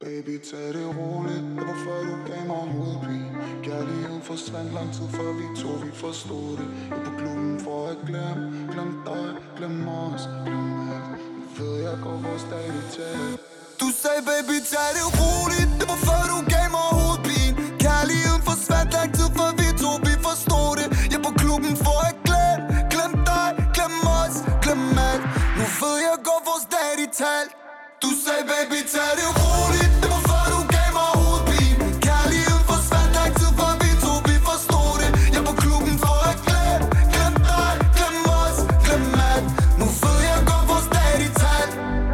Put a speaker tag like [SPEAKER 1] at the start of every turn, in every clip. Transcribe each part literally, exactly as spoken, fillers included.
[SPEAKER 1] Baby, tag det roligt, det var før du gav mig hovedpine. Kærligheden forsvandt lang tid før vi to, vi forstod det. Jeg på klubben for at glemme, glem dig, glem os, glem alt. Nu ved jeg går vores dag i tæt.
[SPEAKER 2] Du sagde baby, tag det roligt, det var før du gav mig hovedpine. Kærligheden forsvandt lang tid før vi to, vi forstod det. Jeg på klubben for at glemme, glem dig, glem os, glem alt. Nu ved jeg går vores dag i tæt. Du sagde baby, tag det roligt, det var før du gav mig hovedpine. Kærligheden forsvandt lang tid før vi to, vi forstod det. Jeg på klubben for at glemme, glem dig, glem os, glem alt. Nu ved jeg godt vores dag i talt.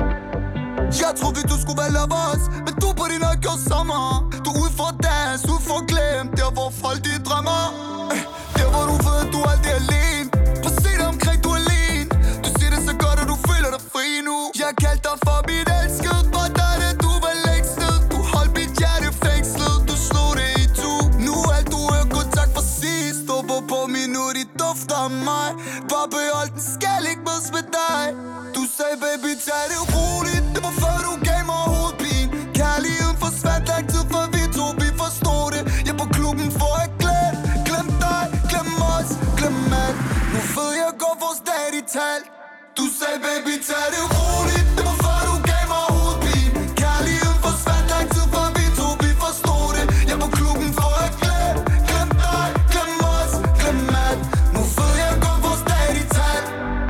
[SPEAKER 2] Jeg troede du skulle være lovers, men du på din øje gjorde sommer. Du er ude for at dance, ude for at glemme, der hvor folk de drømmer. Der hvor du ved at du aldrig er alene. Prøv at se dig omkring, du er alene. Du siger det så godt og du føler dig fri nu. Jeg kaldte dig for mit elskede, for dig da du var længst ned. Du holdt mit hjerte fængslet, du slog det i tu. Nu alt du hører, god tak for sidst. Stopper på min nu, de dufter af mig. Bare behold den, skal ikke mødes med dig. Du sagde baby, tag det roligt, det var før du gav mig hovedpine. Kærligheden forsvandt lang tid før vi to, vi forstod det. Jeg på klubben for at glemme, glem dig, glem os, glem alt. Nu ved jeg godt vores dag i talt. Du sagde baby, tag det roligt, det var før du gav mig hovedpine. Kærligheden forsvandt lang tid før vi to, vi forstod det. Jeg på klubben for at glemme, glem dig, glem os, glem alt. Nu ved jeg godt vores dag i talt.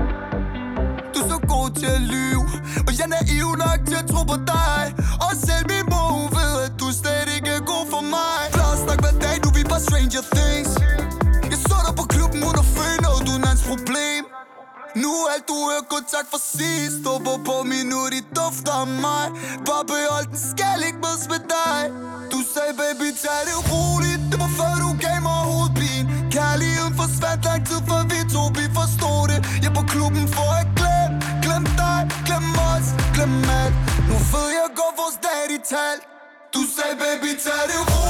[SPEAKER 2] Du er så god til at lyve, og jeg er naiv nok til at tro på dig. Og selv min mor ved, at du slet ikke er god for mig. Plad snak hver dag, du vi bare stranger things. Jeg så dig på klubben uden at føle noget, du er hans problem. Nu alt du hører, god tak for sidst. Stopper på min nu, de dufter af mig. Bare behold den, skal ikke mødes med dig. Du sagde baby, tag det roligt, det var før du gav mig hovedpine. Kærligheden forsvandt lang tid før vi to, vi forstod det. Jeg på klubben for at glemme, glem dig, glem os, glem alt. Nu ved jeg godt vores dag i talt. Du sagde baby, tag det roligt.